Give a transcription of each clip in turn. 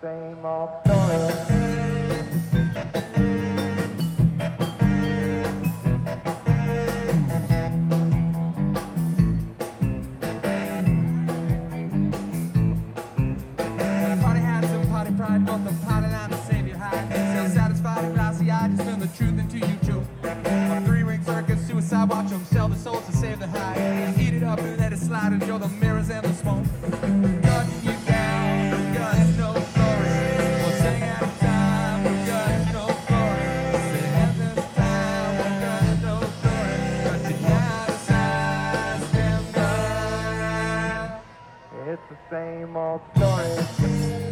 same old story. Pride, both the pilot and the savior high. Still satisfied and glassy eyed, just spin the truth into you too. A three-ring circus, suicide watch them sell the souls to save the high. Eat it up and let it slide and show the mirrors and the smoke. Gun you down, no guns, no glory. We'll sing out of time, no guns, no glory. Say heaven's time, no guns, no glory. Cut you down to size, damn gun. It's the same old story.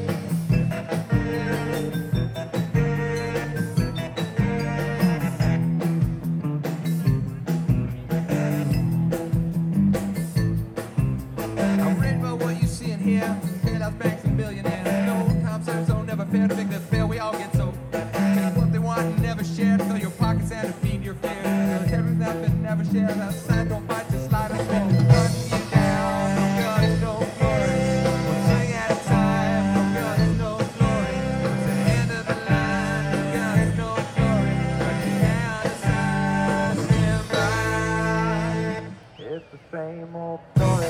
Banks and billionaires. No concepts don't never fair to make them fail. We all get so. Take what they want and never share. Fill your pockets and to feed your fear. Everything that's been never shared. That sign don't fight, just slide and roll. Run you down. No guns, no glory. We'll sing at a time. No guns, no glory. It's the end of the line. No guns, no glory. Run you down to size and ride. It's the same old story.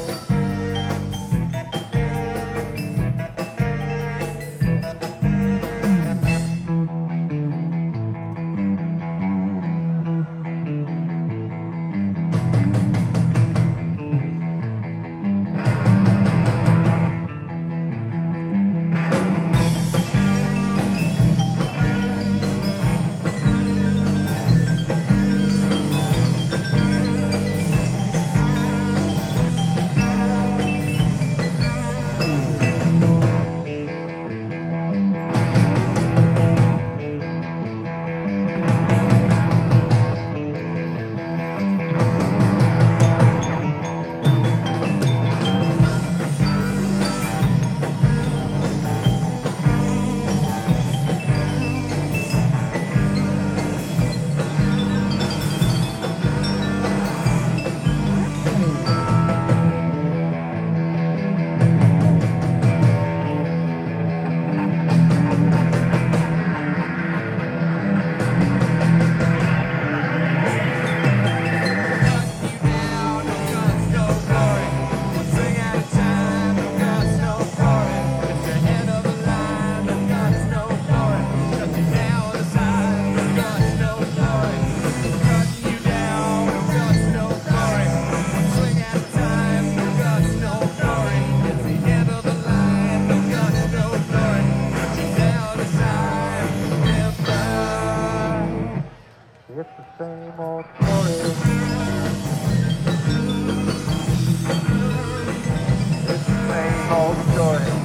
It's the same old story. It's the same old story.